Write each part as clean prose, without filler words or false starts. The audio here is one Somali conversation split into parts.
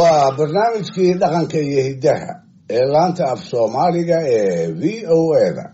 waa barnaamijkii dhaqanka iyo hiddaha ee laanta af soomaaliga ee v o a-da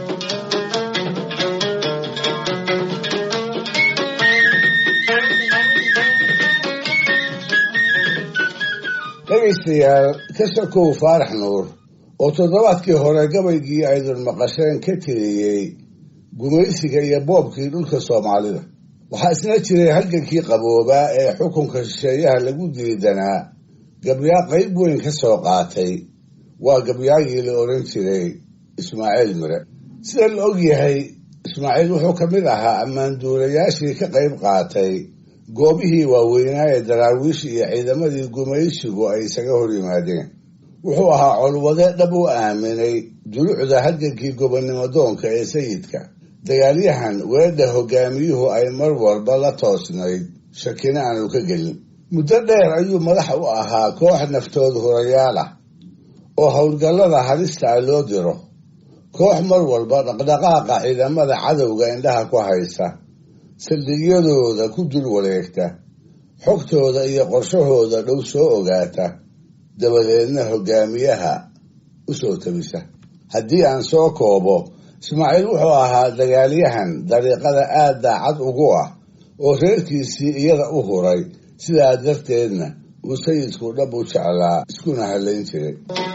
dhegaystayaal ka sokow faarax nuur oo toddobaadkii hore gabaygii aydun maqasheen ka tiriyey gumaysiga iyo boobkii dhulka soomaalida waxaa isna jiray halgankii qaboobaa ee xukunka shisheeyaha lagu diidanaa gabyaa qayb weyn ka soo qaatay waa gabyaagii la odhan jiray ismaaciil mire sida la og yahay ismaaciil wuxuu ka mid ahaa ammaanduulayaashii ka qayb qaatay goobihii waaweynaa ee daraawiish iyo ciidamadii gumaysigu ay isaga hor yimaadeen wuxuu ahaa colwade dhab u aaminay dulucda halgankii gobonnimo doonka ee sayidka dagaalyahan weedha hogaamiyuhu ay mar walba la toosnayd shakina aanu ka gelin muddo dheer ayuu madax u ahaa koox naftood hurayaal ah oo howlgallada halista ah loo diro koox mar walba dhaqdhaqaaqa ciidamada cadowga indhaha ku haysa saldhigyadooda ku dul wareegta xogtooda iyo qorshahooda dhow soo ogaata dabadeedna hogaamiyaha u soo tabisa haddii aan soo koobo ismaaciil wuxuu ahaa dagaalyahan dariiqada aad daacad ugu ah oo reerkiisii iyada u huray sidaa darteedna uu sayidku dhab u jeclaa iskuna hadlayn jiray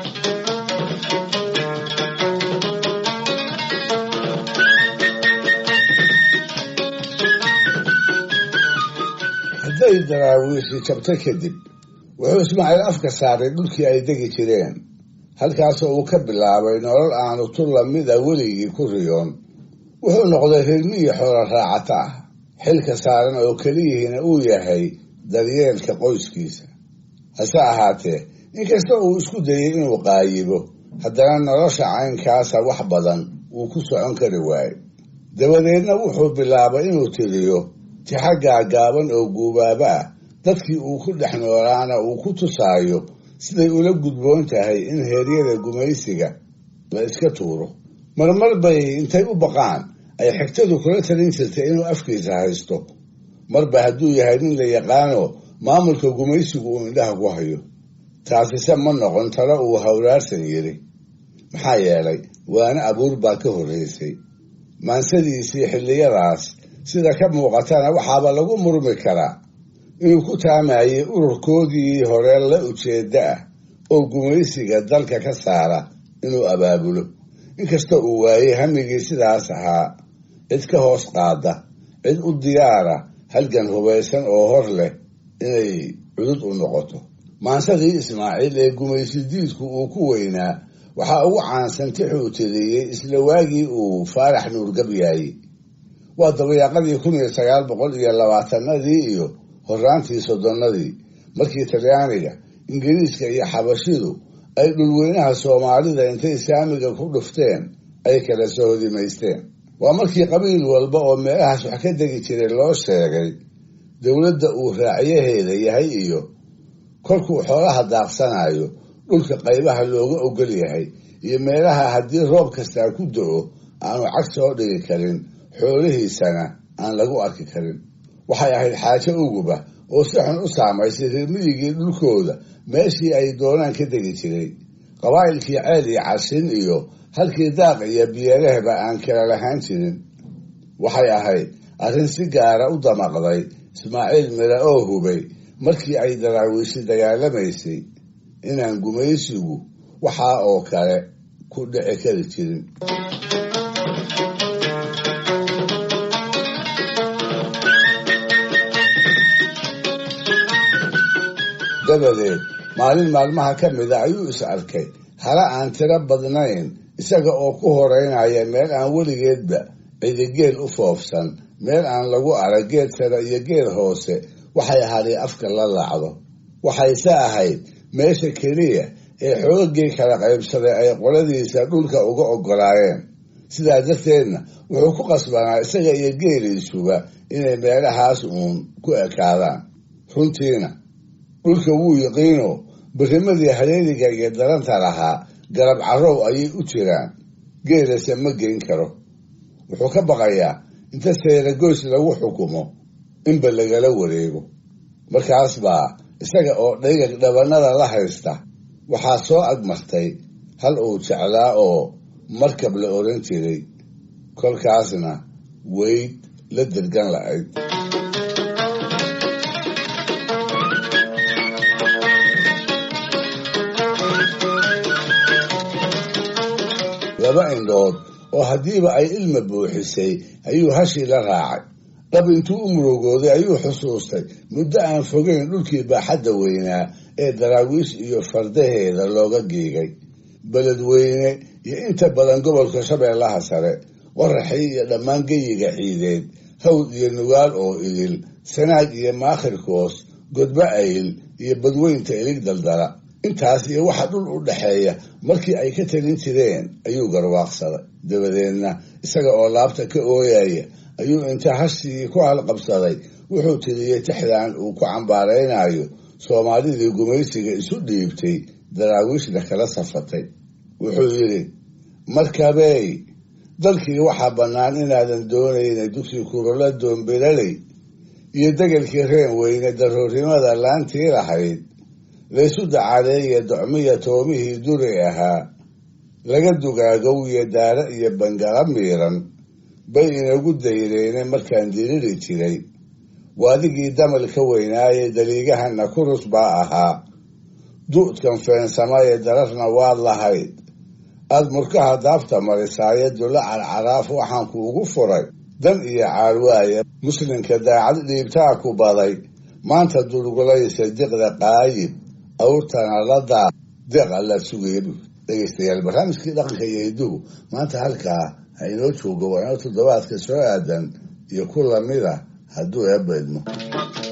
hadday daraawiishi jabtay kadib wuxuu ismaaciil afka saaray dhulkii ay degi jireen halkaasoo uu ka bilaabay nolol aanu tu lamida weligii ku riyoon wuxuu noqday reermiyi xoolo raacata ah xilka saaran oo keliyihiina uu yahay daryeelka qoyskiisa hase ahaatee inkasta uu isku dayay inuu qaayibo haddana nolosha caynkaasa wax badan wuu ku socon kari waaye dabadeedna wuxuu bilaabay inuu tiriyo tixaggaa gaaban oo guubaaba ah dadkii uu ku dhex noolaana uu ku tusaayo siday ula gudboon tahay in heeryada gumaysiga la iska tuuro marmar bay intay u baqaan ay xigtadu kula talin jirtay inuu afkiisa haysto marba hadduu yahay nin la yaqaano maamulka gumaysigu uu indhaha ku hayo taasise ma noqon talo uu hawraarsan yiri maxaa yeelay waana abuur baa ka horraysay maansadiisii xilliyadaas sida ka muuqatana waxaaba lagu murmi karaa inuu ku taamayay ururkoodii hore la ujeedda ah oo gumaysiga dalka ka saara inuu abaabulo inkasta uu waayey hamigii sidaas ahaa cid ka hoos qaada cid u diyaara halgan hubaysan oo hor leh inay cudud u noqoto maansadii ismaaciil ee gumaysidiidku uu ku weynaa waxaa ugu caansan tixuu tiriyey isla waagii uu faarax nuur gabyaayey waa dabayaaqadii 1920 iyo horraantii 30 markii talyaaniga ingiriiska iyo xabashidu ay dhulweynaha soomaalida intay saamiga ku dhufteen ay kala soo hodimaysteen waa markii qabiil walba oo meelahaas wax ka degi jiray loo sheegay dowladda uu raacyaheeda yahay iyo kolkuu xoolaha daaqsanayo dhulka qaybaha looga ogol yahay iyo meelaha haddii roob kastaa ku do-o aanu cag soo dhigi karin xoolihiisana aan lagu arki karin waxay ahayd xaajo uguba oo si xun u saamaysay reermiyigii dhulkooda meeshii ay doonaan ka degi jiray qabaa'ilkii ceel iyo cashin iyo halkii daaq iyo biyalehba aan kala lahaan jirin waxay ahayd arrin si gaara u damaqday ismaaciil mire oo hubay markii ay daraawiishi dagaalamaysay inaan gumaysigu waxaa oo kale ku dhici kari jirin dabadeed maalin maalmaha ka mida ayuu is arkay hala aan tiro badnayn isaga oo ku horeynaya meel aan weligeedba cidigeel u foofsan meel aan lagu arag geed sare iyo geed hoose waxay hadhay afka la laacdo waxayse ahayd meesha keliya ee xoogagii kala qaybsaday ay qoladiisa dhulka uga oggolaayeen sidaa darteedna wuxuu ku qasbanaa isaga iyo geeliisuba inay meelahaas uun ku ekaadaan runtiina dhulka wuu yiqiino birimadii hareeriga iyo daranta lahaa garab carrow ayay u jiraan geelase ma geyn karo wuxuu ka baqayaa inta seeragoys lagu xukumo inba lagala wareego markaas baa isaga oo dhayga dhabanada la haysta waxaa soo agmartay hal uu jeclaa oo markab la oran jiray, kolkaasna weyd la dirgan la'ayd. laba indhood oo haddiiba ay ilma buuxisay ayuu hashii la raacay. dhab intuu u murugooday ayuu xusuustay muddo aan fogeyn dhulkii baaxadda weynaa ee daraawiish iyo fardaheeda looga geegay. beledweyne iyo inta badan gobolka shabeellaha sare, waraxii iyo dhammaan geyiga ciideed, hawd iyo nugaal oo idil, sanaag iyo maakhirkoos, godba ayl iyo badweynta ilig daldala, intaas iyo waxa dhul u dhaxeeya markii ay ka talin jireen ayuu garwaaqsaday. dabadeedna isaga oo laabta ka ooyaya ayuu inta hashii ku halqabsaday wuxuu tiriyey tixdan uu ku cambaaraynayo soomaalidii gumaysiga isu dhiibtay, daraawiishna kala safatay. wuxuu yidhi: markabey, dalkii waxaa bannaan inaadan doonayna dugsi kurula doonbilaley iyo degelkii reen weyne daroornimada laantii lahayd, laysu dacadeeye docmiya toomihii duri ahaa, laga dugaagow iyo daara iyo bangala miiran bay inagu dayreene markaan diriri jiray. waadigii damal ka weynaaye daliigahana kurus baa ahaa, du'dkan feensamaye dararna waad lahayd, aad murkaha daafta marisaaye dulla carcaraaf waxaan kuugu furay, dan iyo caarwaaye muslimka daacad dhiibtaa ku baday, maanta durgulaysa diqda qaayib, awrtana la daa deeq alla sugaya. dhegaystayaal, barnaamijkii dhaqanka iyo hidduhu maanta halkaa ha inoo joogo. waa inoo toddobaadka soo aadan iyo ku lamida hadduu eebba idmo.